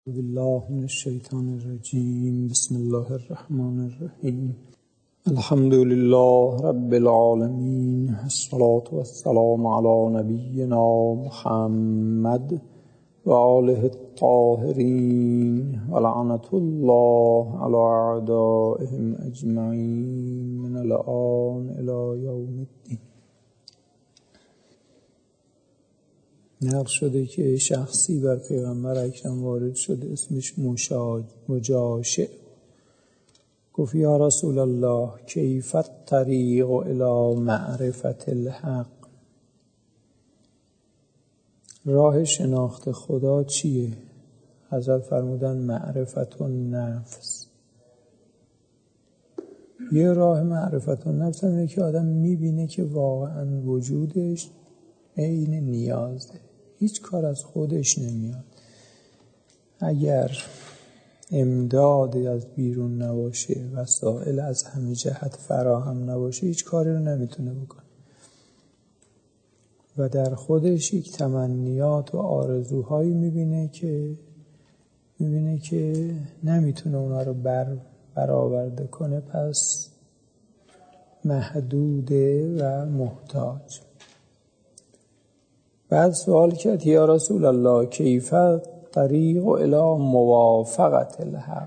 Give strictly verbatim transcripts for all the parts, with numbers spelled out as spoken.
بالله من الشیطان الرجیم. بسم الله الرحمن الرحیم. الحمد لله رب العالمین، الصلاة والسلام علی نبینا محمد و آله الطاهرین و لعنة الله علی اعدائهم اجمعین من الآن الی یوم الدین. نقل شده که شخصی بر پیغمبر اکرم وارد شده، اسمش مجاشع. گفت یا رسول الله کیف الطریق الی معرفت الحق؟ راه شناخت خدا چیه؟ حضرت فرمودن معرفت النفس. یه راه معرفت النفس اینه که آدم میبینه که واقعا وجودش عین نیازه، هیچ کار از خودش نمیاد. اگر امدادی از بیرون نباشه، وسایل از همه جهت فراهم نباشه، هیچ کاری رو نمیتونه بکنه و در خودش یک تمنیات و آرزوهایی میبینه که میبینه که نمیتونه اونا رو بر برآورده کنه، پس محدوده و محتاج. بعد سوال کرد یا رسول الله کیف طریق الی موافقت الحق؟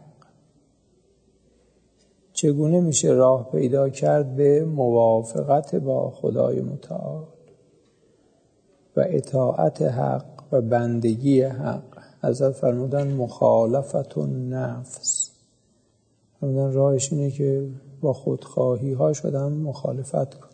چگونه میشه راه پیدا کرد به موافقت با خدای متعال و اطاعت حق و بندگی حق؟ حضرت فرمودن مخالفت النفس. فرمودن راهش اینه که با خودخواهی ها شدن مخالفت کن.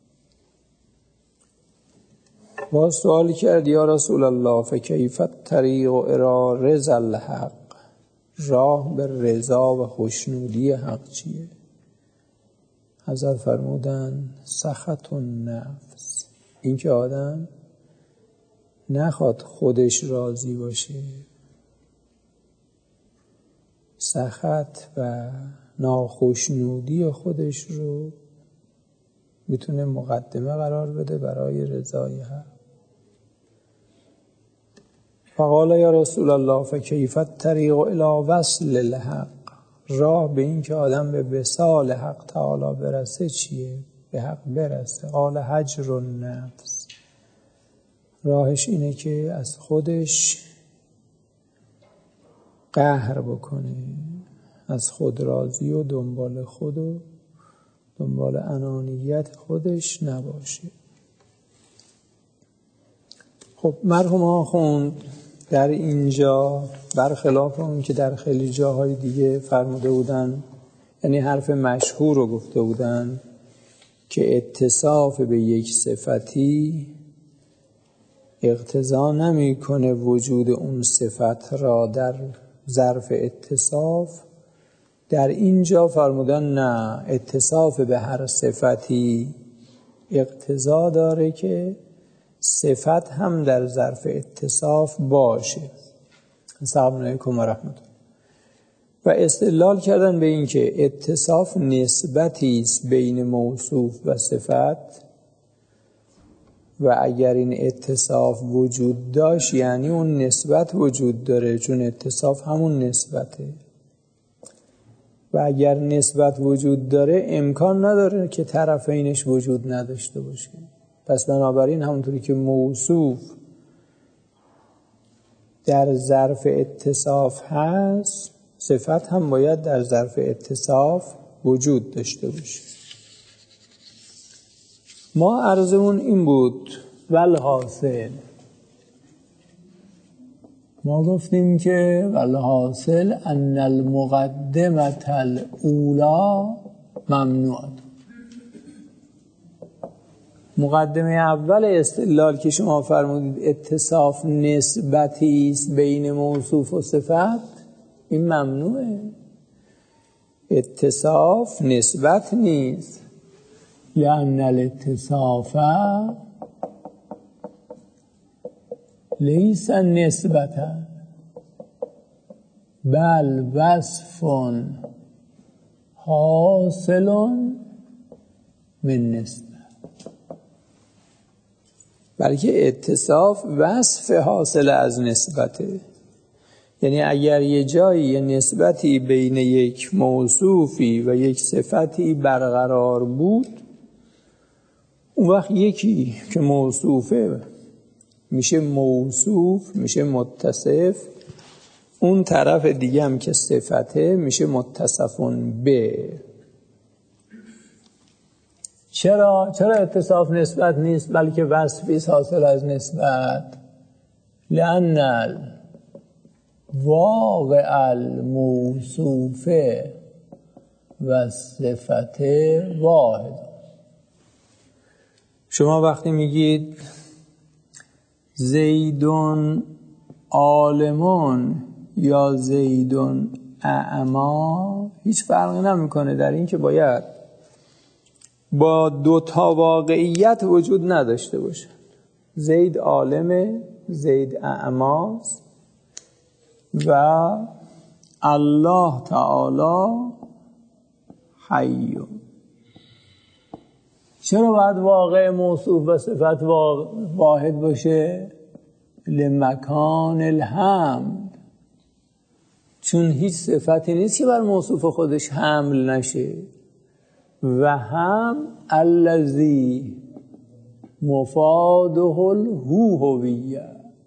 باز سوالی کرد یا رسول الله فکیف الطریق الی رضا الحق؟ راه به رضا و خوشنودی حق چیه؟ حضرت فرمودن سخط النفس. این که آدم نخواد خودش راضی باشه، سخط و ناخوشنودی خودش رو میتونه مقدمه قرار بده برای رضای حق. فقال یا رسول الله فکیف الطریق الی وصل الحق؟ راه به این که آدم به وصال حق تعالی برسه چیه؟ به حق برسه. قال هجر النفس. راهش اینه که از خودش قهر بکنه، از خود راضی و دنبال خود و دنبال انانیت خودش نباشه. خب مرحوم آخوند در اینجا برخلاف اون که در خیلی جاهای دیگه فرموده بودن، یعنی حرف مشهور رو گفته بودن که اتصاف به یک صفتی اقتضا نمی کنه وجود اون صفت را در ظرف اتصاف. در اینجا فرمودن نه، اتصاف به هر صفتی اقتضا داره که صفت هم در ظرف اتصاف باشه. السلام علیکم و رحمت الله. و استدلال کردن به این که اتصاف نسبتی است بین موصوف و صفت و اگر این اتصاف وجود داشت یعنی اون نسبت وجود داره، چون اتصاف همون نسبته. و اگر نسبت وجود داره امکان نداره که طرفینش وجود نداشته باشه. پس بنابراین همونطوری که موصوف در ظرف اتصاف هست، صفت هم باید در ظرف اتصاف وجود داشته باشه. ما عرضمون این بود والحاصل. ما گفتیم که والحاصل ان المقدمة الاولی ممنوعه. مقدمه اول استدلال که شما فرمودید اتصاف نسبتی است بین موصوف و صفت، این ممنوعه. اتصاف نسبت نیست. لأن الاتصاف لیس نسبتا بل وصف حاصل من نسبت. بلکه اتصاف وصف حاصل از نسبته. یعنی اگر یه جایی یه نسبتی بین یک موصوفی و یک صفتی برقرار بود، اون وقت یکی که موصوفه میشه موصوف، میشه متصف، اون طرف دیگه هم که صفته میشه متصفون به. چرا؟ چرا اتصاف نسبت نیست بلکه وصفی حاصل از نسبت؟ لأن واقع الموصوف و صفت واحد. شما وقتی میگید زیدون عالمون یا زیدون اعما، هیچ فرقی نمیکنه در این که باید با دو تا واقعیت وجود نداشته باشه. زید عالمه، زید اعماست و الله تعالی حی. چرا باید واقع موصوف و صفت واحد باشه؟ لمکان الحمل، چون هیچ صفتی نیست که بر موصوف خودش حمل نشه. و هم الذی مفاده الهو هویه،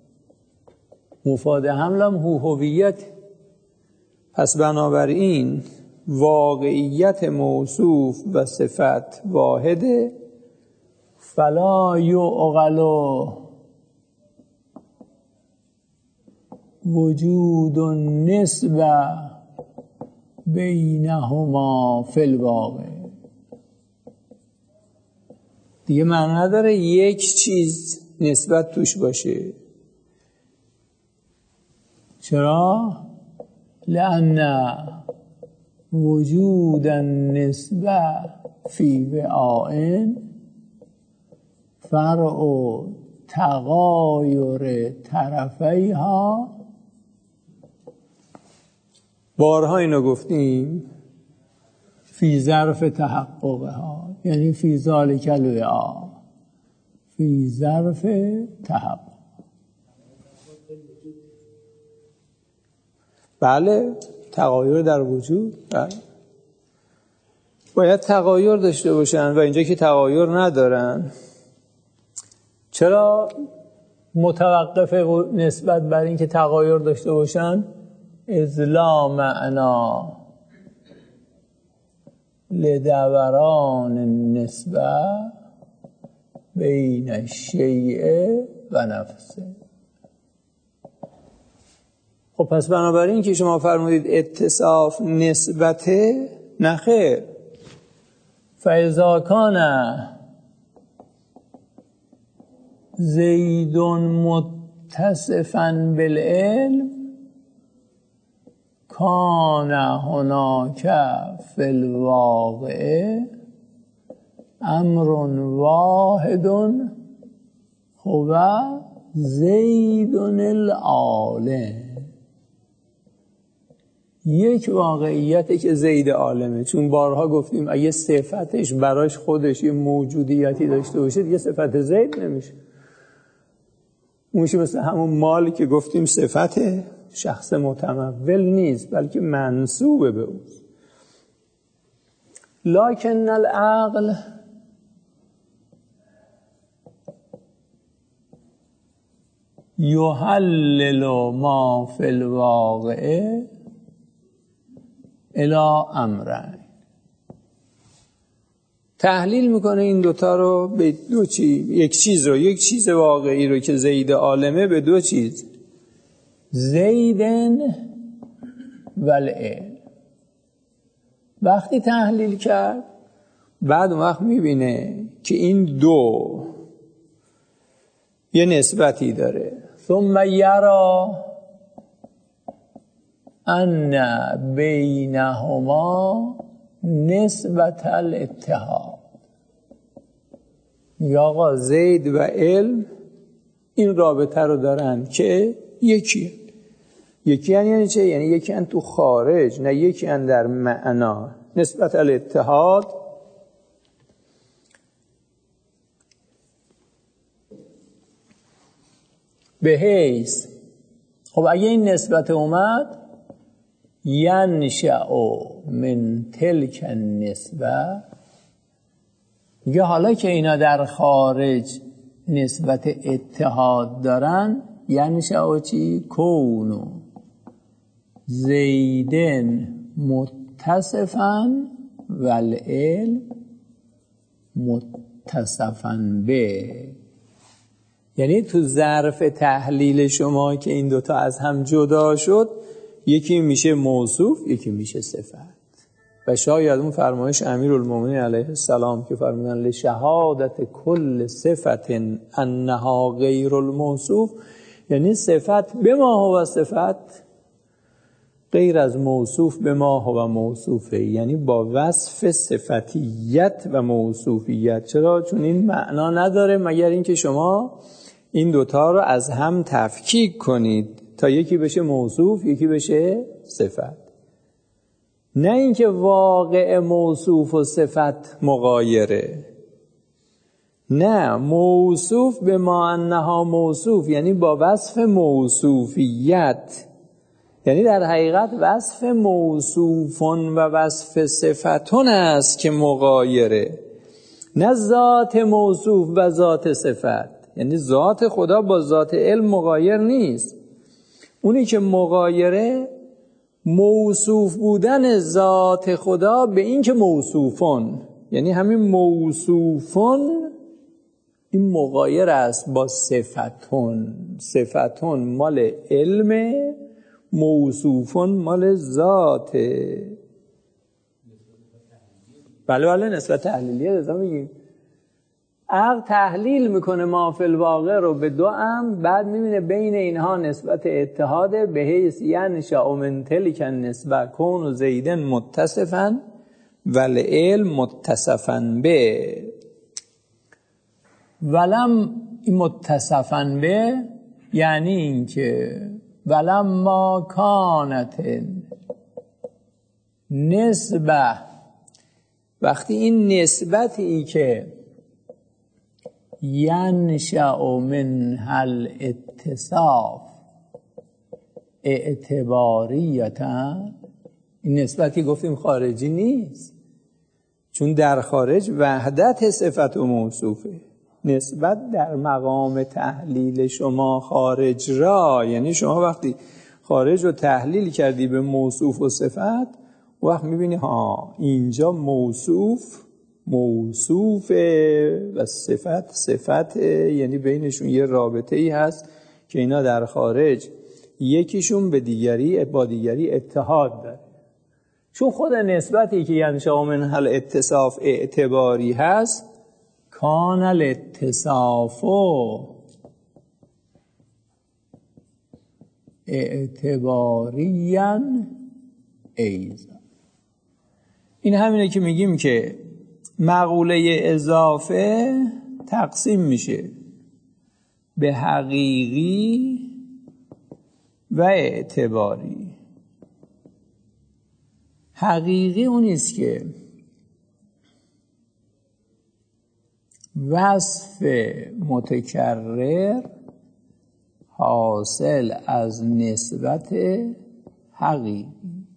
مفاد حملم هو هویت. پس بنابراین واقعیت موصوف و صفت واحده. فلا یعقل وجود النسبه بینهما فی الواقع. دیگه معنی نداره یک چیز نسبت توش باشه. چرا؟ لأن وجود النسبه فی وعاء فرع تغایر طرفیها. بارها اینو گفتیم، فی ظرف تحققها، یعنی فی ذالک الوعاء، فی ظرف تحقق. بله، تغایر در وجود، بله. باید تغایر داشته باشن و اینجا که تغایر ندارن. چرا متوقف نسبت بر این که تغایر داشته باشن؟ اذ لا معنا لدوران النسبه بین الشیء و نفسه. خب پس بنابراین که شما فرمودید اتصاف نسبته، نه خیر. فاذا کان زید متصفا بالعلم کان هناک فی الواقع امر واحد هو زید العالم. یک واقعیته که زید عالمه. چون بارها گفتیم اگه صفتش براش خودش یه موجودیتی داشته باشه دیگه صفت زید نمیشه. میشه مثل همون مالی که گفتیم صفته، شخص متمول نیست بلکه منسوب به اوست. لکن العقل یحلل ما فی الواقع الی امرین. تحلیل میکنه این دوتا رو به دو چیز، یک چیز رو، یک چیز واقعی رو که زید عالمه به دو چیز، زیدن و العلم. وقتی تحلیل کرد بعد اون وقت میبینه که این دو یه نسبتی داره. ثم یرا ان بینهما نسبت الاتحاد. میگه آقا زید و علم این رابطه رو دارن که یکی یکی هن. یعنی چه؟ یعنی یکی هن تو خارج، نه یکی هن در معنا. نسبت الاتحاد به حیث خب اگه این نسبت اومد ینشأ من تلک النسبه، میگه حالا که اینا در خارج نسبت اتحاد دارن، ینشأ چی؟ کونو زیدن متصفاً والعلم متصفاً به. یعنی تو ظرف تحلیل شما که این دوتا از هم جدا شد، یکی میشه موصوف یکی میشه صفت. و شاید اون فرمایش امیرالمومنین علیه السلام که فرمودن لشهادت کل صفت انها غیر الموصوف، یعنی صفت به ما هو صفت غیر از موصوف به ما هو موصوفه، یعنی با وصف صفتیت و موصوفیت. چرا؟ چون این معنا نداره مگر اینکه شما این دوتا رو از هم تفکیک کنید تا یکی بشه موصوف یکی بشه صفت. نه اینکه واقع موصوف و صفت مغایره، نه، موصوف به ما انها موصوف یعنی با وصف موصوفیت، یعنی در حقیقت وصف موصوفون و وصف صفتون است که مغایره، نه ذات موصوف و ذات صفت. یعنی ذات خدا با ذات علم مغایر نیست. اونی که مغایره موصوف بودن ذات خدا به این که موصوفون، یعنی همین موصوفون این مغایر است با صفتون. صفتون مال علم، موصوفون مال ذاته. بله بله نسبت تحلیلیه. رضا میگیم عقل تحلیل میکنه ما فی الواقع رو به دو امر، بعد میبینه بین اینها نسبت اتحاده به حیث ینشأ من تلک النسبه کون زیدن متصفا والعلم متصفا به. ولم متصفا به یعنی این که ولم ما کانت نسبه، وقتی این نسبتی که ینشأ من هل اتصاف اعتباریتا، این نسبتی گفتیم خارجی نیست، چون در خارج وحدت صفت و موصوفه. نسبت در مقام تحلیل شما خارج را، یعنی شما وقتی خارج رو تحلیل کردی به موصوف و صفت، وقت میبینی ها اینجا موصوف موصوفه و صفت صفته، یعنی بینشون یه رابطه ای هست که اینا در خارج یکیشون به دیگری با دیگری اتحاد داره. چون خود نسبتی که ینشأ من هل اتصاف اعتباری هست، کان الاتصافو اعتباریاً ایضا. این همینه که میگیم که مقوله اضافه تقسیم میشه به حقیقی و اعتباری. حقیقی اونیست که وصف متکرر حاصل از نسبت حقیقی.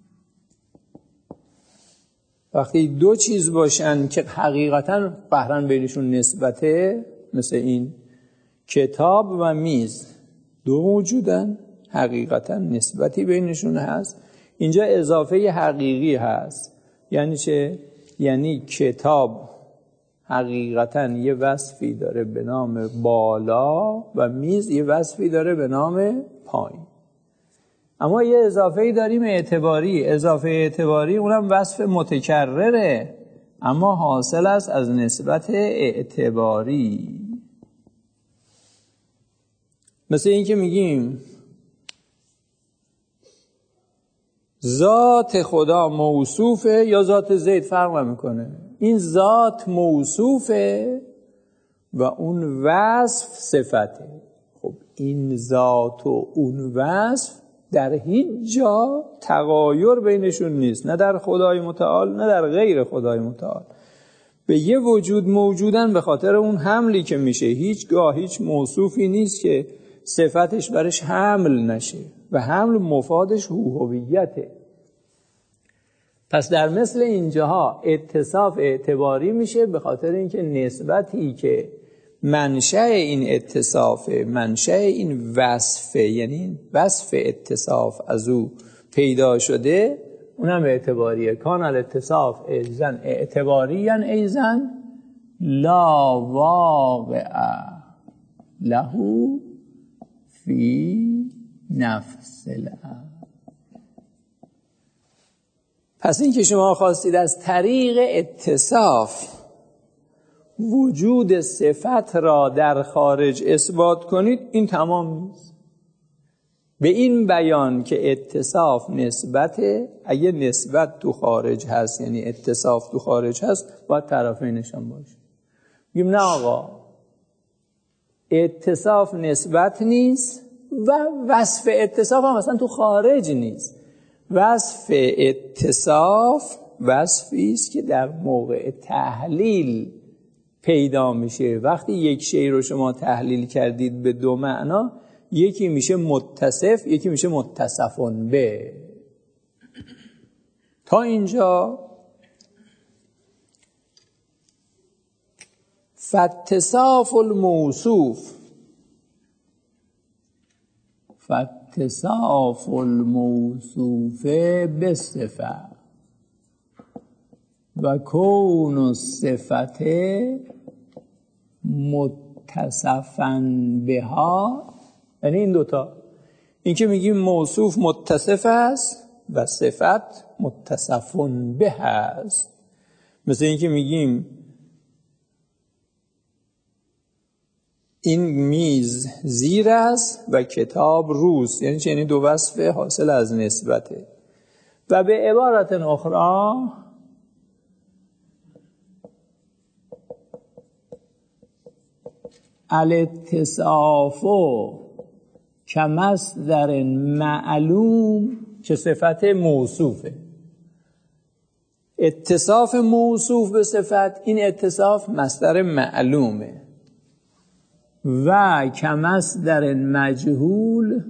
وقتی دو چیز باشن که حقیقتا قهرن بینشون نسبته، مثل این کتاب و میز، دو موجودن حقیقتا نسبتی بینشون هست، اینجا اضافه حقیقی هست. یعنی چه؟ یعنی کتاب حقیقتا یه وصفی داره به نام بالا و میز یه وصفی داره به نام پایین، اما یه اضافه‌ای داریم اعتباری. اضافه اعتباری اونم وصف متکرره اما حاصل است از نسبت اعتباری. مثل این که میگیم ذات خدا موصوفه یا ذات زید، فرق نمیکنه. این ذات موصوفه و اون وصف صفته. خب این ذات و اون وصف در هیچ جا تغایر بینشون نیست، نه در خدای متعال نه در غیر خدای متعال. به یه وجود موجودن به خاطر اون حملی که میشه. هیچگاه هیچ موصوفی نیست که صفتش برش حمل نشه و حمل مفادش هویته. پس در مثل اینجاها اتصاف اعتباری میشه به خاطر اینکه نسبتی که منشأ این اتصاف، منشأ این وصفه، یعنی وصف اتصاف از او پیدا شده، اونم اعتباریه. کان الاتصاف ایزن اعتباریا ایزن لا واقع له فی نفس الامر. پس این که شما خواستید از طریق اتصاف وجود صفت را در خارج اثبات کنید، این تمام نیست. به این بیان که اتصاف نسبته، اگه نسبت تو خارج هست یعنی اتصاف تو خارج هست، باید طرفینشان باشه. میگیم نه آقا، اتصاف نسبت نیست و وصف اتصاف هم اصلا تو خارج نیست. وصف اتصاف وصفی است که در موقع تحلیل پیدا میشه. وقتی یک شی رو شما تحلیل کردید به دو معنا، یکی میشه متصف، یکی میشه متصفون به. تا اینجا فاتصاف الموصوف فاتصاف الموصوف بالصفه و کون الصفت متصفا بها، یعنی این دوتا، این که میگیم موصوف متصف است و صفت متصفون به است. مثل این که میگیم این میز زیر است و کتاب روست، یعنی چه؟ یعنی دو وصف حاصل از نسبته. و به عبارت اخرى الاتصاف کمصدر معلوم، که صفت موصوفه. اتصاف موصوف به صفت، این اتصاف مصدر معلومه. و کمصدر مجهول،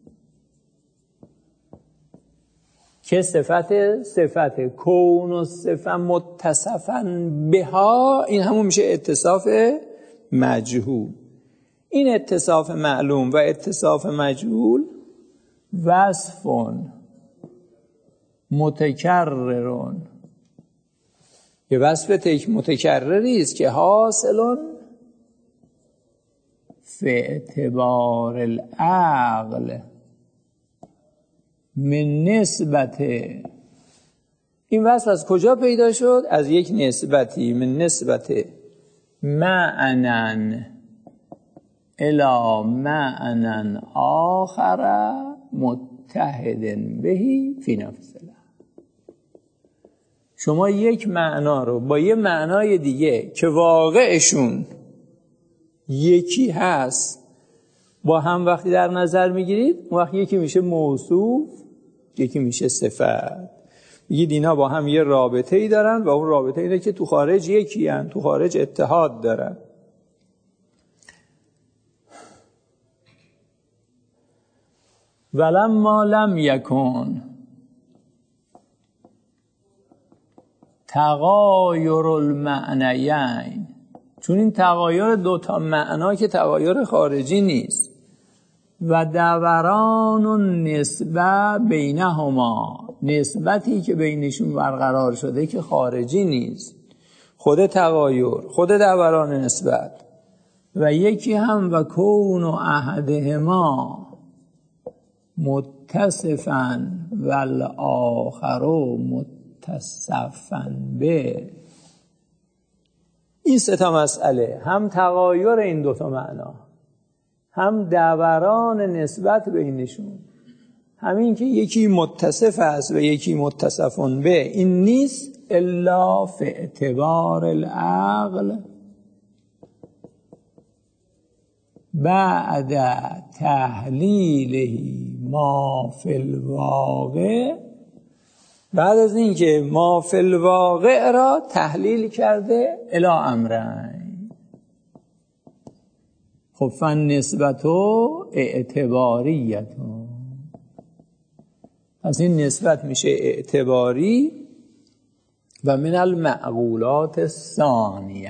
که صفت صفت کون و صفت متصفا بها، این همون میشه اتصاف مجهول. این اتصاف معلوم و اتصاف مجهول وصفون متکررون، یه وصف تک متکرری است که حاصلون فی اعتبار العقل من نسبت. این وصف از کجا پیدا شد؟ از یک نسبتی، من نسبت معنن الی معنن آخر متحد بهی فی نفس الامر. شما یک معنا رو با یه معنای دیگه که واقعشون یکی هست با هم وقتی در نظر میگیرید، اون وقت یکی میشه موصوف، یکی میشه صفت. میگید اینا با هم یه رابطه ای دارن و اون رابطه اینه که تو خارج یکی هن، تو خارج اتحاد دارن. ولما لم یکن تغایر المعنیین، چون این تغایر دوتا معنا که تغایر خارجی نیست، و دوران و نسبه بینهما، نسبتی که بینشون برقرار شده که خارجی نیست، خود تغایر، خود دوران نسبت، و یکی هم و کون و احدهما متصفاً والآخر متصفاً به. این سه تا مسئله، هم تغایر این دوتا معنا، هم دوران نسبت بینشون، همین که یکی متصف است و یکی متصفون به، این نیست الا فی اعتبار العقل بعد تحلیله ما فی الواقع، بعد از این که ما فی الواقع را تحلیل کرده الی امرین. خب فن نسبتو اعتباریتون، پس این نسبت میشه اعتباری. و من المعقولات الثانیه،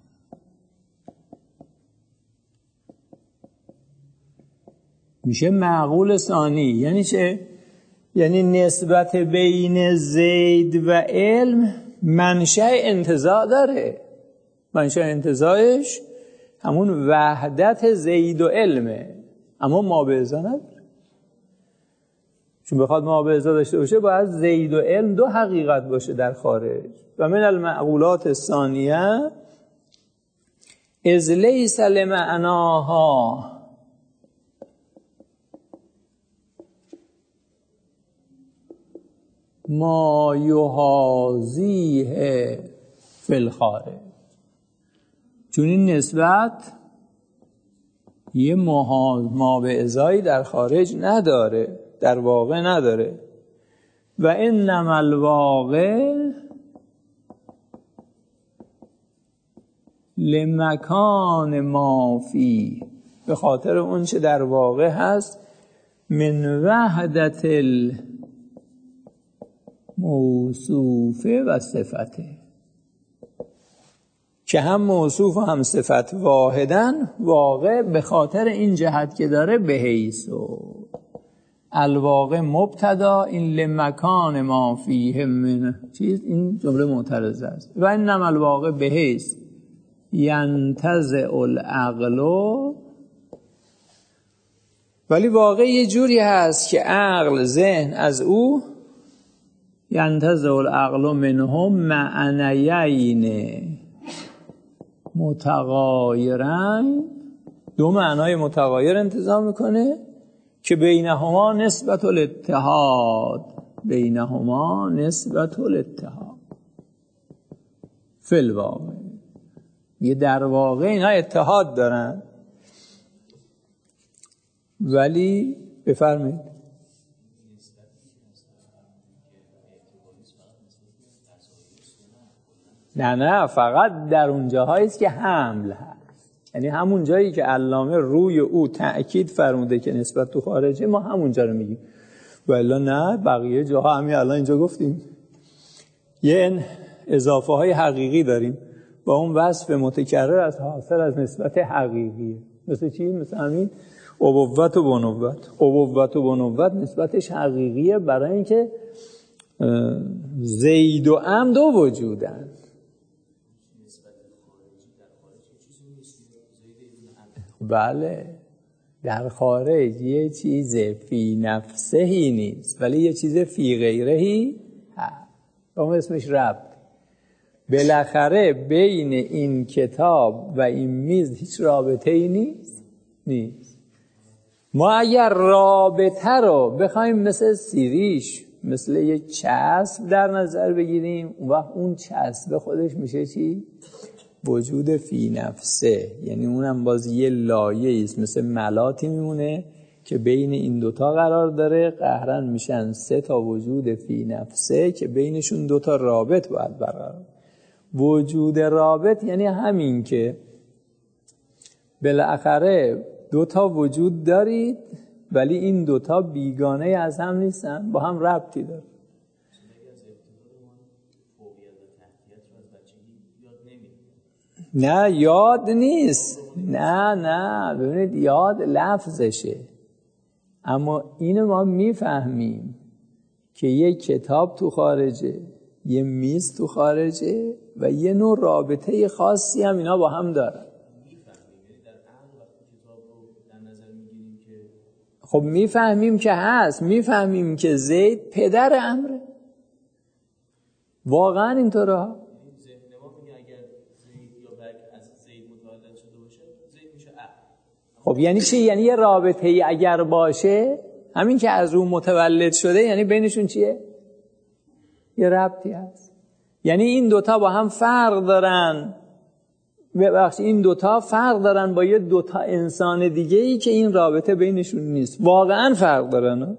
میشه معقول ثانی. یعنی چه؟ یعنی نسبت بین زید و علم منشأ انتزاع داره. منشأ انتزاعش همون وحدت زید و علمه، اما مابعضا نداره. چون بخواد مابعضا داشته باشه باید زید و علم دو حقیقت باشه در خارج. و من المعقولات الثانیه اذ لیس لمعناها ما یحاذیه فی الخارج. چون این نسبت یه مابعضایی در خارج نداره، در واقع نداره. و انما الواقع لمکان ما فی، به خاطر اون چه در واقع هست، من وحدت الموصوفه و صفته، که هم موصوف و هم صفت واحدن. واقع به خاطر این جهت که داره به حیثو الواقع مبتدا، این لمکان ما فیه من چیز، این جمله معترضه است. و انما الواقع به حیث ینتزع العقل، ولی واقع یه جوری هست که عقل، ذهن از او، ینتزع العقل منهم معنیین متغایرین، دو معنای متغایر انتزاع میکنه که بینهما نسبت الاتحاد، بینهما نسبت الاتحاد فی الواقع. یه در واقع اینا اتحاد دارن، ولی بفرمایید. نه نه فقط در اون جاهایی است که حمل هست، یعنی همون جایی که علامه روی او تأکید فرموده که نسبت تو خارجه، ما همون جا رو میگیم. والا نه، بقیه جاها همین الان اینجا گفتیم یه اضافه های حقیقی داریم با اون وصف متکرر از حاصل از نسبت حقیقیه. مثل چی؟ مثل همین ابوت و بنوت. ابوت و بنوت نسبتش حقیقیه برای اینکه زید و عمد دو وجودن. بله، در خارج یه چیز فی نفسهی نیست، ولی یه چیز فی غیرهی هست. اون اسمش ربط. بالاخره بین این کتاب و این میز هیچ رابطه ای نیست نیست ما اگر رابطه رو بخوایم مثل سیریش، مثل یه چسب در نظر بگیریم، اون وقت اون چسب خودش میشه چی؟ وجود فی نفسه. یعنی اونم باز یه لایه است، مثل ملاتی میمونه که بین این دوتا قرار داره، قهرن میشن سه تا وجود فی نفسه که بینشون دوتا رابط باید برقرار. وجود رابط یعنی همین که بالاخره دوتا وجود دارید ولی این دوتا بیگانه از هم نیستن، با هم ربطی داره. نه یاد نیست، نه نه ببینید یاد لفظشه، اما اینو ما میفهمیم که یه کتاب تو خارجه، یه میز تو خارجه و یه نوع رابطه خاصی هم اینا با هم دارن. خب میفهمیم که هست، میفهمیم که زید پدر امره، واقعا اینطوره ها. خب یعنی چی؟ یعنی یه رابطه ای اگر باشه، همین که از اون متولد شده، یعنی بینشون چیه؟ یه ربطی هست. یعنی این دوتا با هم فرق دارن، ببخشید این دوتا فرق دارن با یه دوتا انسان دیگه ای که این رابطه بینشون نیست. واقعا فرق دارن،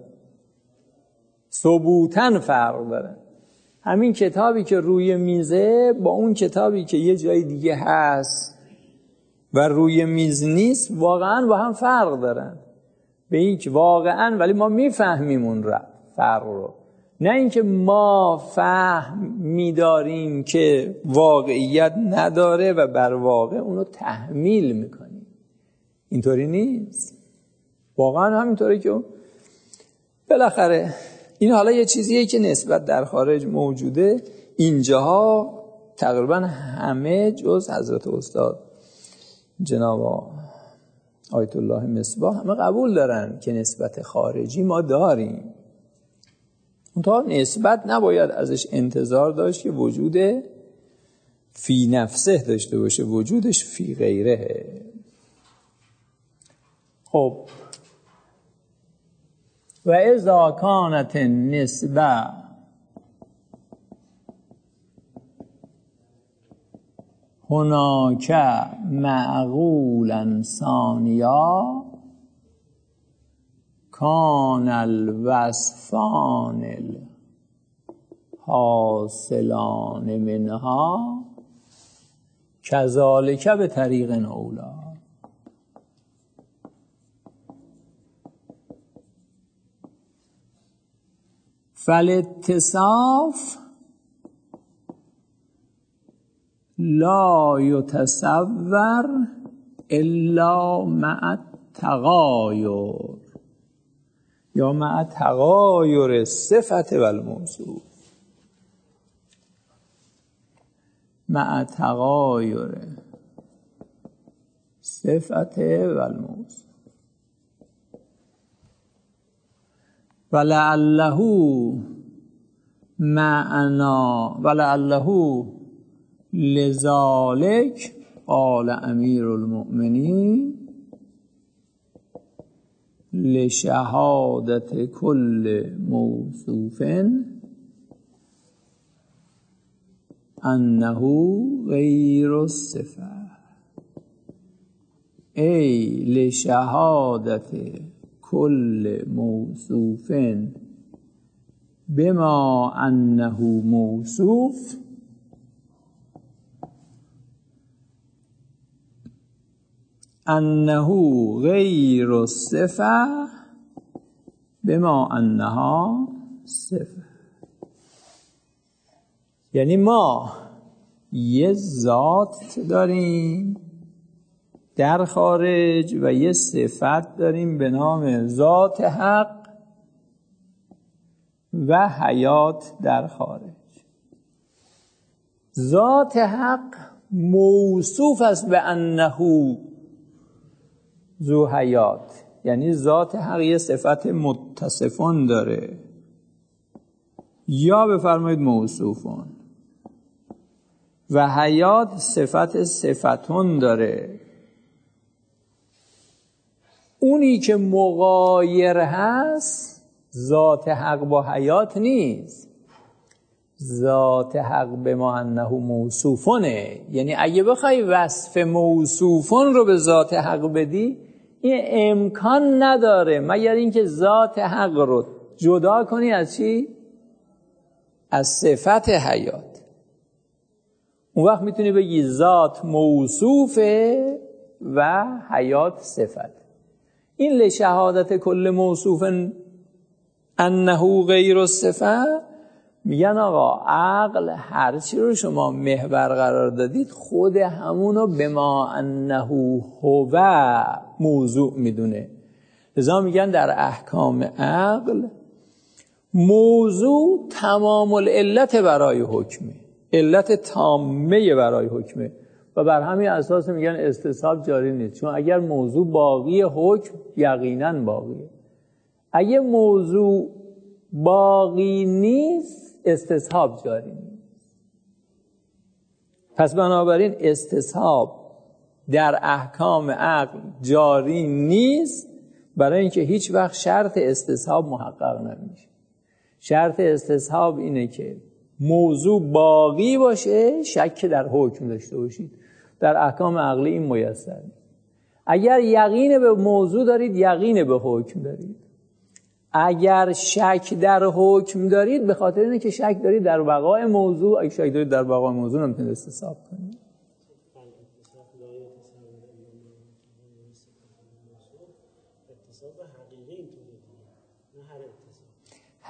ثبوتاً فرق دارن. همین کتابی که روی میزه با اون کتابی که یه جای دیگه هست و روی میز نیست واقعا با هم فرق دارن. به اینکه واقعا ولی ما میفهمیم اون فرق رو، نه اینکه ما فهم می‌داریم که واقعیت نداره و بر واقع اونو تحمیل میکنیم. اینطوری نیست، واقعا همینطوره که بالاخره این حالا یه چیزیه که نسبت در خارج موجوده، اینجاها تقریبا همه جز حضرت استاد جناب آیت الله مصباح همه قبول دارن که نسبت خارجی ما داریم. اونطور نسبت نباید ازش انتظار داشت که وجود فی نفسه داشته باشه، وجودش فی غیره. خب و اذا کانت النسبه هناک معقولا ثانیا کان الوصفان الحاصلان منها کذالک به طریق اولا. فالاتصاف لا یتصور الا مع التغایر یا مع تغایر صفت و الموصوف، مع تغایر صفت و الموصوف ولعله معنا ولعله لذالک قال امیر المؤمنین لشهادت کل موصوف انه غیر الصفه ای لشهادت کل موصوف بما انه موصوف انه غیر الصفه بما انها صفه. یعنی ما یه ذات داریم در خارج و یه صفت داریم به نام ذات حق و حیات در خارج. ذات حق موصوف است به انه ذو حیات، یعنی ذات حق یه صفت متصفون داره، یا بفرمایید موصوفون، و حیات صفت صفتون داره. اونی که مغایر هست ذات حق با حیات نیست، ذات حق به ما انه موصوفونه. یعنی اگه بخوای وصف موصوفون رو به ذات حق بدی این امکان نداره مگر اینکه ذات حق رو جدا کنی از چی؟ از صفت حیات. اون وقت میتونی بگی ذات موصوفه و حیات صفت. این لشهادت کل موصوف انه غیر الصفه، میگن آقا عقل هرچی رو شما محور قرار دادید خود همونو به ما انه هو موضوع میدونه. لذا میگن در احکام عقل موضوع تمام العلت برای حکمه، علت تامه برای حکمه و بر همین اساس میگن استصحاب جاری نیست، چون اگر موضوع باقی حکم یقینا باقیه. اگه موضوع باقی نیست استصحاب جاری نیست. پس بنابراین استصحاب در احکام عقل جاری نیست، برای اینکه هیچ وقت شرط استصحاب محقق نمیشه. شرط استصحاب اینه که موضوع باقی باشه، شک در حکم داشته باشید. در احکام عقلی این میسر نیست. اگر یقین به موضوع دارید یقین به حکم دارید. اگر شک در حکم دارید به خاطر اینه که شک دارید در بقای موضوع، اگه شک دارید در بقای موضوع نمیتونید استصحاب کنید.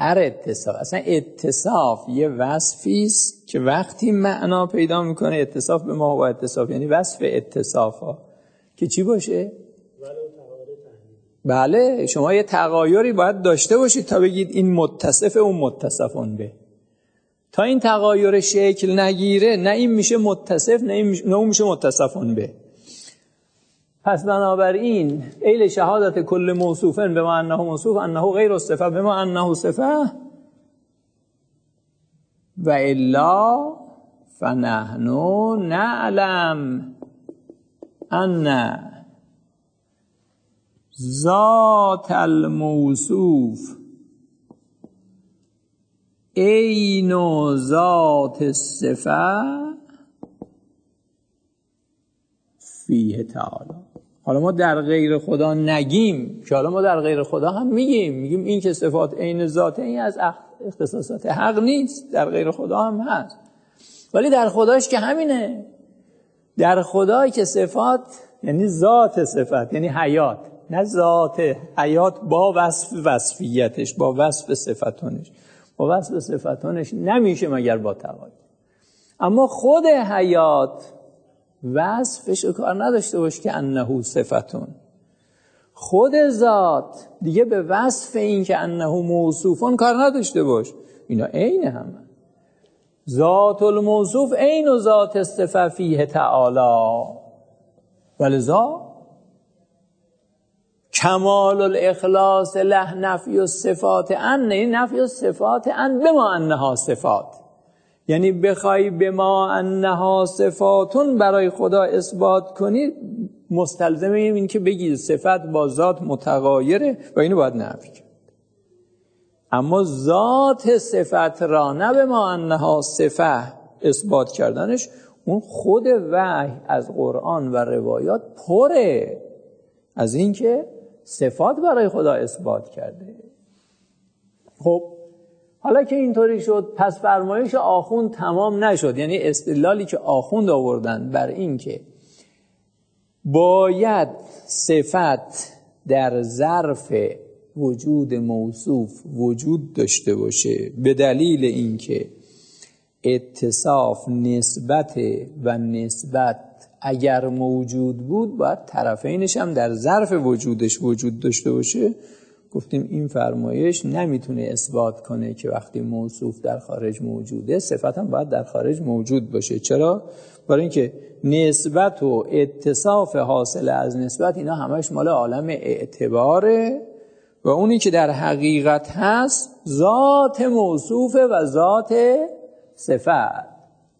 هر اتصاف. اصلا اتصاف یه وصفی است که وقتی معنا پیدا میکنه، اتصاف به ما و اتصاف یعنی وصف اتصاف ها که چی باشه؟ بله، شما یه تغایری باید داشته باشید تا بگید این متصف اون متصفون به. تا این تغایر شکل نگیره نه این میشه متصف نه, این میشه، نه اون میشه متصفون به. پس بنابراین ایل شهادت کل موصوفن به ما انه موصوف انه غیر الصفه به ما انه صفه و الا فنحن نعلم ان ذات الموصوف عین ذات الصفه فیه تعالی. حالا ما در غیر خدا نگیم که حالا ما در غیر خدا هم میگیم میگیم این که صفات عین ذات این از اختصاصات حق نیست، در غیر خدا هم هست، ولی در خداش که همینه. در خدای که صفات یعنی ذات صفت یعنی حیات، نه ذات حیات با وصف وصفیتش با وصف صفتونش با وصف صفتونش نمیشه مگر با تغایر. اما خود حیات وصفش کار نداشته باش که انه صفتون. خود ذات دیگه به وصف این که انه موصوفون کار نداشته باش، اینا عین همه. ذات الموصوف عین و ذات الصفه فیه تعالی. ولذا کمال الاخلاص له نفی الصفات ان، این نفی الصفات ان به ما انها صفات، یعنی بخوای به ما انها صفاتون برای خدا اثبات کنی مستلزم این که بگی صفت با ذات متغایره و اینو باید نفی کرد. اما ذات صفت را نه به ما انها صفه اثبات کردنش، اون خود وحی از قرآن و روایات پره از این که صفات برای خدا اثبات کرده. خب حالا که اینطوری شد، پس فرمایش آخوند تمام نشد. یعنی استدلالی که آخوند آوردن بر این که باید صفت در ظرف وجود موصوف وجود داشته باشه به دلیل اینکه اتصاف نسبت و نسبت اگر موجود بود باید طرفینش هم در ظرف وجودش وجود داشته باشه. گفتیم این فرمایش نمیتونه اثبات کنه که وقتی موصوف در خارج موجوده صفت هم باید در خارج موجود باشه. چرا؟ برای اینکه نسبت و اتصاف حاصل از نسبت اینا همش مال عالم اعتباره و اونی که در حقیقت هست ذات موصوفه و ذات صفت.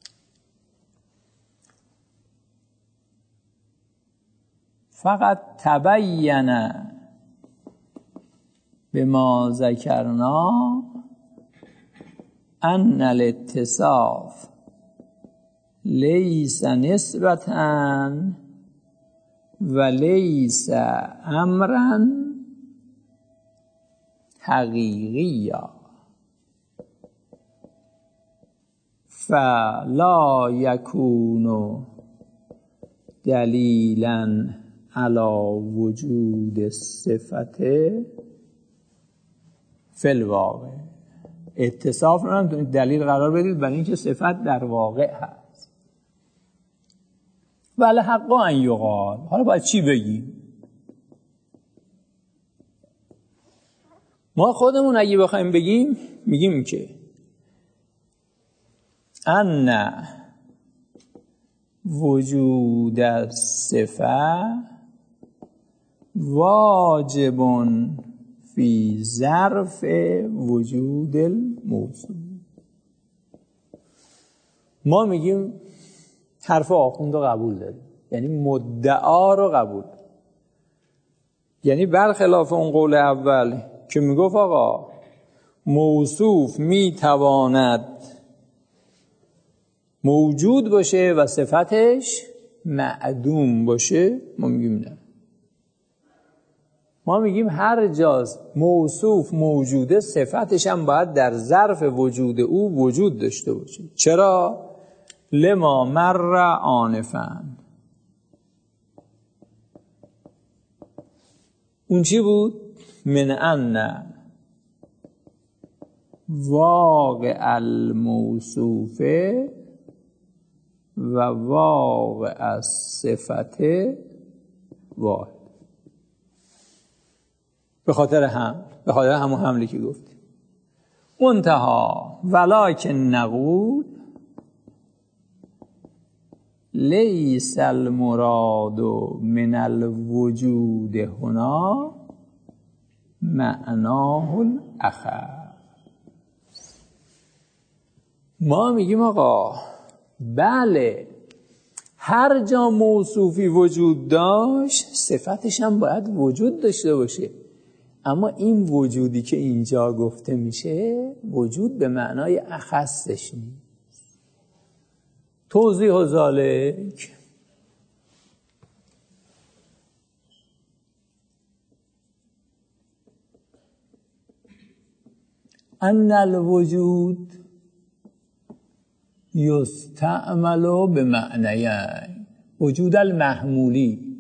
فقط تبین به ما ذکرنا ان الاتصاف لیس نسبتاً و لیس امرا حقیقیا فلا یکون دلیلا علی وجود الصفت فی الواقع. اتصاف رو نمیتونید دلیل قرار بدید برای اینکه صفت در واقع هست. ولی حقا ان یقال، حالا باید چی بگیم؟ ما خودمون اگه بخوایم بگیم میگیم که ان وجود الصفه واجب فی ظرف وجود الموصوف. ما میگیم حرف آخوند رو قبول داریم، یعنی مدعا رو قبول، یعنی برخلاف اون قول اول که میگفت آقا موصوف میتواند موجود باشه و صفتش معدوم باشه. ما میگیم نه، ما میگیم هر جا موصوف موجوده صفتش هم باید در ظرف وجود او وجود داشته باشه. چرا؟ لما مر آنفا. اون چی بود؟ من ان واقع الموصوفه و واقع الصفت واحد. به خاطر هم به خاطر همون حملی که گفتی. منتها ولکن نقول لیس المراد من الوجود هنا معناه الاخر. ما میگیم آقا بله هر جا موصوفی وجود داشت صفتش هم باید وجود داشته باشه، اما این وجودی که اینجا گفته میشه وجود به معنای اخصش نیست. توضیح ذالک ان الوجود یستعمل به معنیین. وجود المحمولی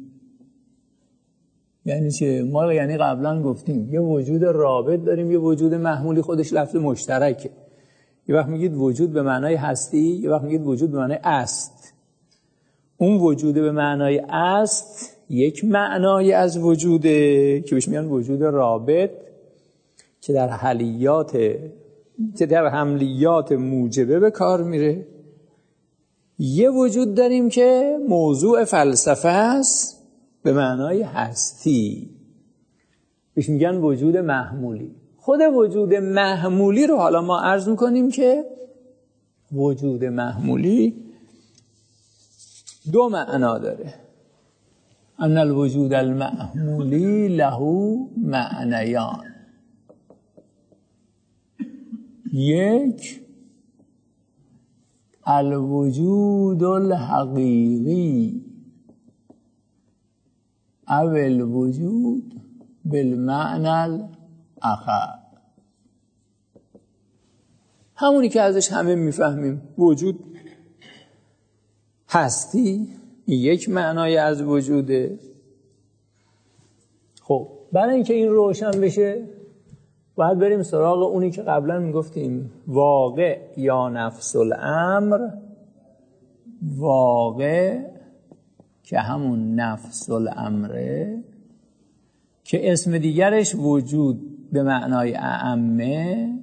یعنی چه؟ ما یعنی قبلا گفتیم یه وجود رابط داریم، یه وجود محمولی، خودش لفظ مشترکه. یه وقت میگید وجود به معنای هستی، یه وقت میگید وجود به معنای است. اون وجود به معنای است یک معنای از وجوده که بهش میگن وجود رابط، که در حلیات که در حملیات موجبه به کار میره. یه وجود داریم که موضوع فلسفه است به معنای هستی، بهش میگن وجود محمولی. خود وجود محمولی رو حالا ما عرض میکنیم که وجود محمولی دو معنا داره. ان الوجود المحمولی له معنیان. یک الوجود الحقیقی او الوجود بالمعنى الاخر، همونی که ازش همه میفهمیم. وجود هستی یک معنای از وجوده. خب برای اینکه این روشن بشه باید بریم سراغ اونی که قبلا میگفتیم واقع یا نفس الامر. واقع که همون نفس الامره، که اسم دیگرش وجود به معنای اعمه،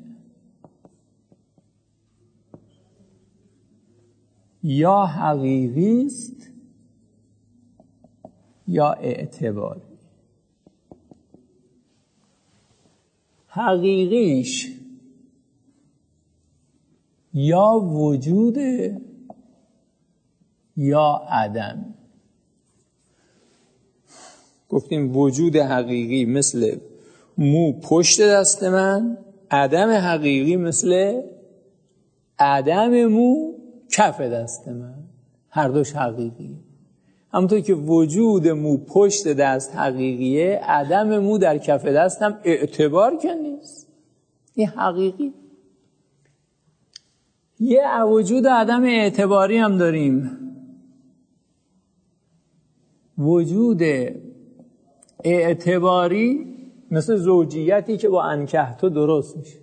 یا حقیقی است یا اعتباری. حقیقیش یا وجوده یا عدم. گفتیم وجود حقیقی مثل مو پشت دست من، عدم حقیقی مثل عدم مو کف دست من. هر دوش حقیقی. همونطور که وجود مو پشت دست حقیقیه، عدم مو در کف دست هم اعتبار که نیست، این حقیقی. یه وجود عدم اعتباری هم داریم. وجود اعتباری مثل زوجیتی که با انکحتو درست میشه.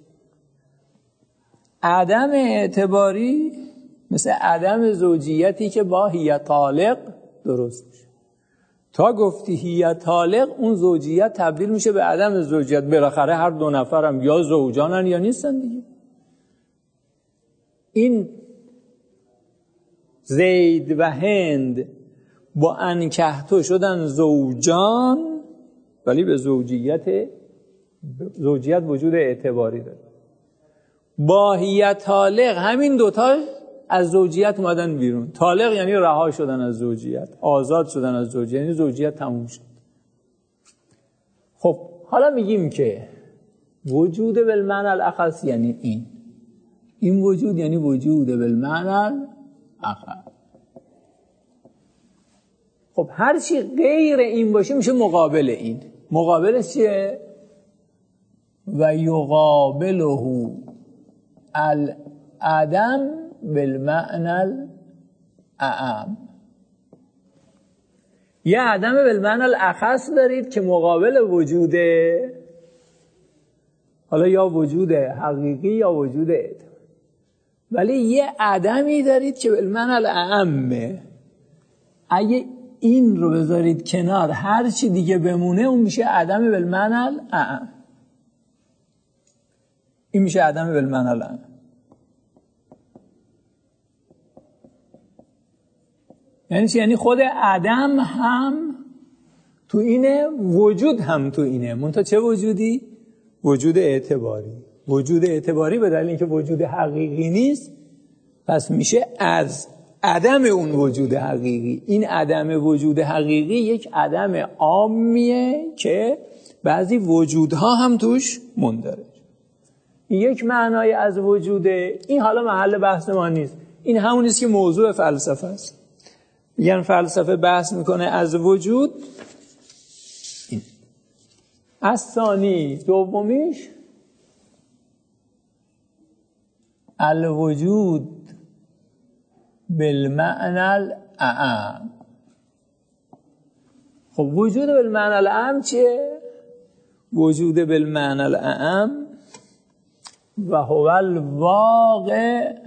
عدم اعتباری مثل عدم زوجیتی که با هی طالق درست میشه. تا گفتی هی طالق، اون زوجیت تبدیل میشه به عدم زوجیت. بالاخره هر دو نفرم یا زوجانن یا نیستن دیگه. این زید و هند با انکحتو شدن زوجان، ولی به زوجیت زوجیت وجود اعتباری داره. با هی طالق همین دوتا از زوجیت اومدن بیرون. طالق یعنی رها شدن از زوجیت، آزاد شدن از زوجیت، یعنی زوجیت تموم شد. خب حالا میگیم که وجود بالمعنى الاخص یعنی این این وجود یعنی وجود بالمعنى الاخص. خب هر چی غیر این باشه میشه مقابل این. مقابلش چیه؟ و یقابله العدم بالمعنى الاعم. یه عدم بالمعنى الاخص دارید که مقابل وجوده، حالا یا وجود حقیقی یا وجود اعتباری. ولی یه عدمی دارید که بالمعنی الاعمه. اگه این رو بذارید کنار هر چی دیگه بمونه اون میشه عدم بالمعنی الاعم. این میشه عدم بالمعنی الاعم. یعنی چی؟ یعنی خود عدم هم تو اینه، وجود هم تو اینه. منتها چه وجودی؟ وجود اعتباری. وجود اعتباری به دلیل اینکه وجود حقیقی نیست، پس میشه از عدم اون وجود حقیقی. این عدم وجود حقیقی یک عدم عامیه که بعضی وجودها هم توش مندرج. یک معنای از وجوده. این حالا محل بحث ما نیست. این همونیست که موضوع فلسفه است. یعنی فلسفه بحث میکنه از وجود. این از ثانی دومیش الوجود بالمعنی الاعم. خب وجود بالمعنی الاعم چیه؟ وجود بالمعنی الاعم و هو الواقع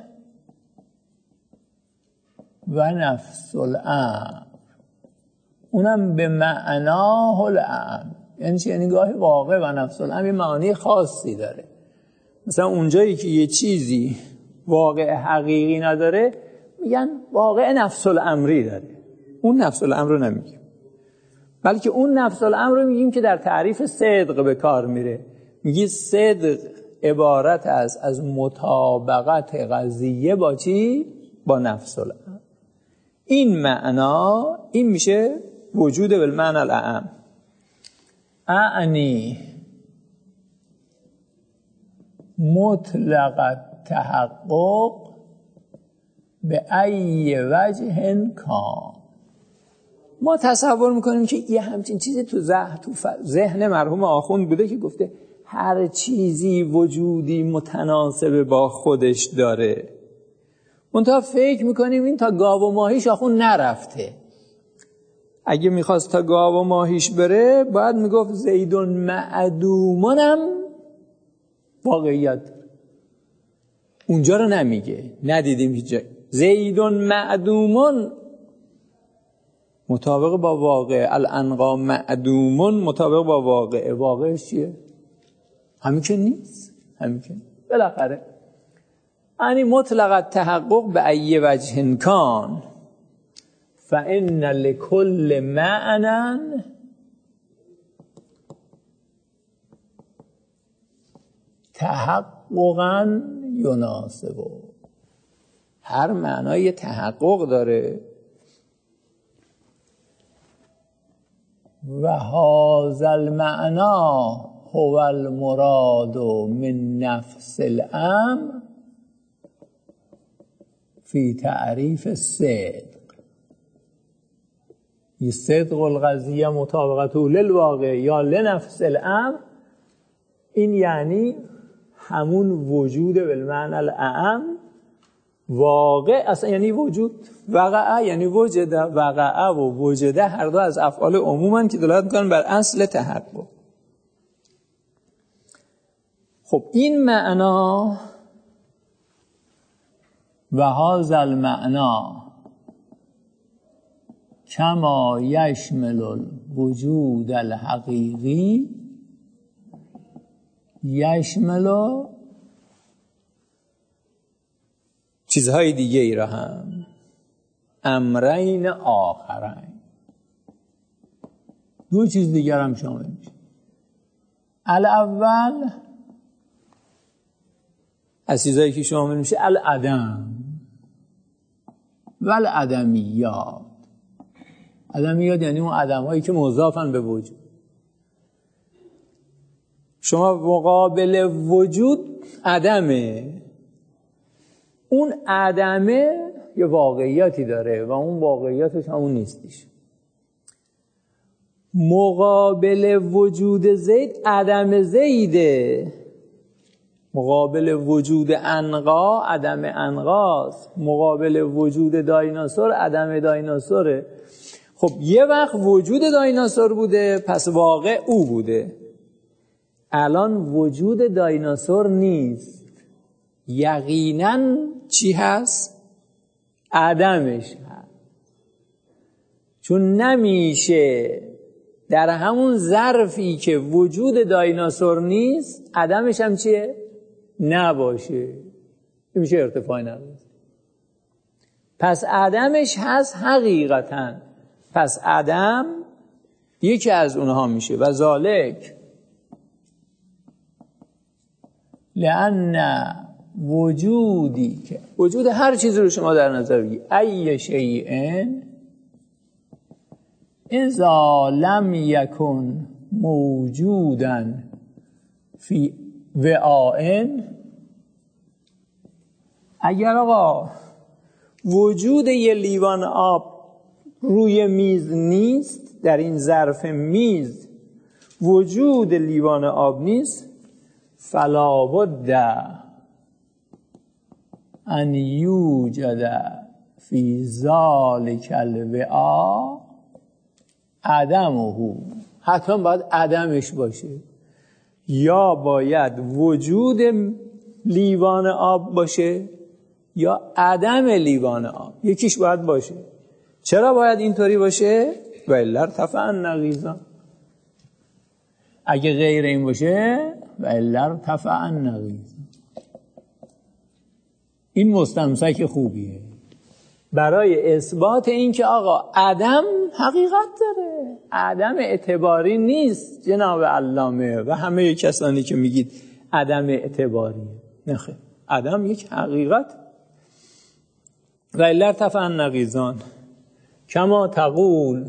و نفس الامر. اونم به معناه الاعم. یعنی چی؟ یعنی گاهی واقع و نفس الامر یه معانی خاصی داره. مثلا اونجایی که یه چیزی واقع حقیقی نداره میگن واقع نفس الامری داره. اون نفس الامر رو نمیگیم، بلکه اون نفس الامر رو میگیم که در تعریف صدق به کار میره. میگی صدق عبارت است از مطابقت قضیه با چی؟ با نفس الامر. این معنا این میشه وجود بالمعنی الاعم. اعنی مطلق تحقق به ای وجه کان. ما تصور میکنیم که یه همچین چیزی تو ذهن تو ذهن مرحوم آخوند بوده که گفته هر چیزی وجودی متناسب با خودش داره. منتها فکر میکنیم این تا گاو و ماهیش آخوند نرفته. اگه میخواست تا گاو و ماهیش بره باید میگفت زیدون معدومانم واقعیت. اونجا رو نمیگه، ندیدیم هیچ جای. زیدون معدومون مطابق با واقع، الانقا معدومون مطابق با واقع. واقعش چیه؟ همین که نیست. همین که بالاخره یعنی مطلق تحقق به ای وجه کان فان لکل معنی تحققا یناسبه. هر معنای تحقق داره. و هذا المعنا هو المراد من نفس الامر فی تعریف الصدق. یہ صدق القضیه مطابقته للواقع یا لنفس الامر. این یعنی همون وجود بالمعنی الاعم. واقع اصلا یعنی وجود. وقع یعنی وجد. وقع و وجده هر دو از افعال عمومن که دلالت میکنن بر اصل تحقق. خب این معنا و هذا المعنا کما یشمل الوجود الحقیقی یشمل چیزهای دیگه ای را هم. امرین آخرین. دو چیز دیگر هم شامل میشه. الاول از چیزهایی که شامل میشه العدم و العدمیات. عدمیات یعنی اون عدم هایی که مضافن به وجود. شما مقابل وجود عدمه. اون عدمه یه واقعیتی داره و اون واقعیتش همون نیستیش. مقابل وجود زید عدم زیده. مقابل وجود انقا عدم انقاست. مقابل وجود دایناسور عدم دایناسوره. خب یه وقت وجود دایناسور بوده پس واقع او بوده. الان وجود دایناسور نیست، یقیناً چی هست؟ عدمش هست. چون نمیشه در همون ظرفی که وجود دایناسور نیست عدمش هم چیه؟ نباشه. میشه ارتفاع نداره. پس عدمش هست حقیقتاً. پس عدم یکی از اونها میشه. و ذالک لأن وجودی که وجود هر چیزی رو شما در نظر بگید، ای شیئن اذا لم یکن موجودا فی وعاء، اگر آقا وجود یه لیوان آب روی میز نیست، در این ظرف میز وجود لیوان آب نیست، فلا بد ان یوجد فی ذلک الوعاء عدمه، حتما باید عدمش باشه. یا باید وجود لیوان آب باشه یا عدم لیوان آب، یکیش باید باشه. چرا باید اینطوری باشه؟ و الا ارتفع النقیضان. اگه غیر این باشه و الا ارتفع النقیضان. این مستمسک خوبیه برای اثبات این که آقا عدم حقیقت داره، عدم اعتباری نیست جناب علامه و همه کسانی که میگید عدم اعتباریه. نخیر، عدم یک حقیقت. و الا ارتفع النقیضان کما تقول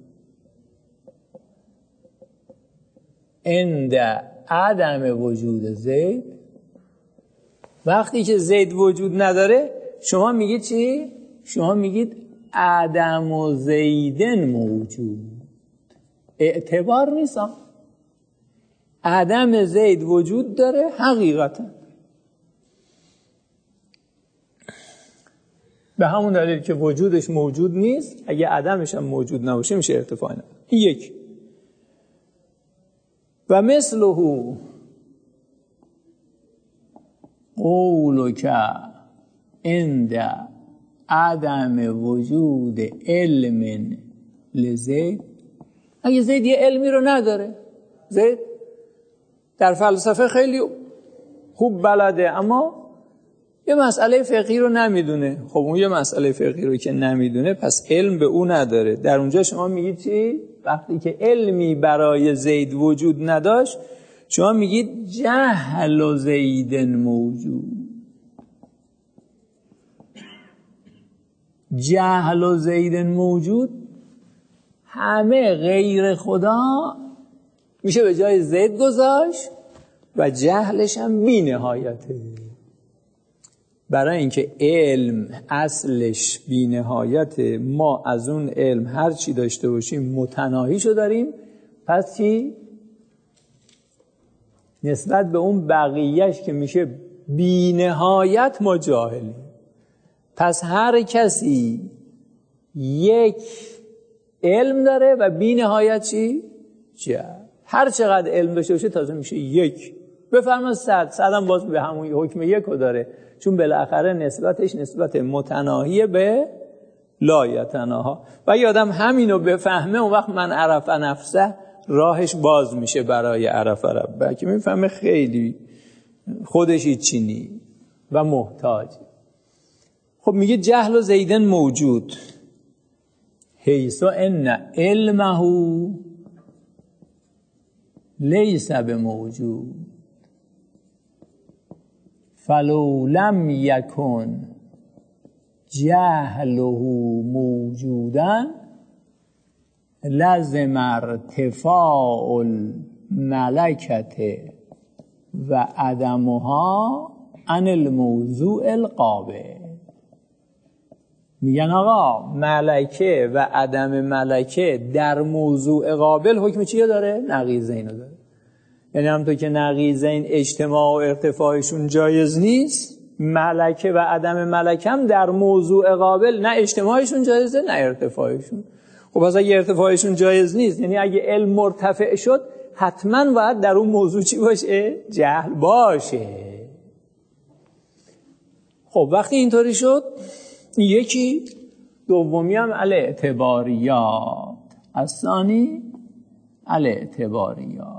عند عدم وجود زید. وقتی که زید وجود نداره شما میگید چی؟ شما میگید عدم و زیدن موجود. اعتبار نیست. عدم زید وجود داره حقیقتا. به همون دلیل که وجودش موجود نیست، اگه عدمش هم موجود نباشه میشه ارتفاع نداره. این یک. و مثله قولک عند عدم وجود علم لزید. اگه زید یه علمی رو نداره، زید در فلسفه خیلی خوب بلده اما یه مسئله فقهی رو نمیدونه، خب اون یه مسئله فقهی رو که نمیدونه پس علم به او نداره. در اونجا شما میگید چی؟ وقتی که علمی برای زید وجود نداشت شما میگید جهل و زیدن موجود. جهل و زیدن موجود، همه غیر خدا میشه به جای زید گذاشت و جهلش هم بی نهایته. برای اینکه علم اصلش بی نهایته، ما از اون علم هر چی داشته باشیم متناهیشو داریم، پس چی؟ نسبت به اون بقیهش که میشه بی نهایت ما جاهلیم. پس هر کسی یک علم داره و بی نهایت چی؟ جهل. هر چقدر علم داشته باشه تازه میشه یک. بفرما صد صد هم باز به همون حکم یک رو داره، چون بالاخره نسبتش نسبت متناهی به لایتناها. و اگه آدم همینو بفهمه اون وقت من عرف نفسه راهش باز میشه برای عرف ربه، که میفهمه خیلی خودش هیچی و محتاج. خب میگه جهل و زیدن موجود حیث ان علمه لیس بموجود فلو لم یکن جهله موجودا لزم ارتفاع الملکت و عدمها عن الموضوع القابل. میگن آقا ملکه و عدم ملکه در موضوع قابل حکم چیه داره؟ نقیضین داره. یعنی همونطور که نقیضین اجتماع و ارتفاعشون جایز نیست، ملکه و عدم ملکه هم در موضوع قابل نه اجتماعشون جایزه نه ارتفاعشون. خب پس اگه ارتفاعشون جایز نیست، یعنی اگه علم مرتفع شد حتما باید در اون موضوع چی باشه؟ جهل باشه. خب وقتی اینطوری شد، یکی دومی هم الاعتباریات، الثانی الاعتباریات.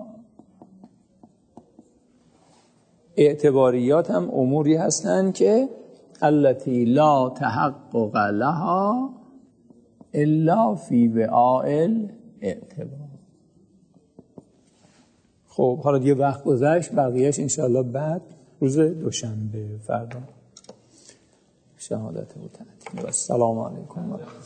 اعتباریات هم اموری هستن که التي لا تحقق لها الا فی وعاء الاعتبار. خب حالا دیگه وقت گذشت، بقیهش انشاءالله بعد روز دوشنبه فردا شهادت و تعطیل. و السلام علیکم.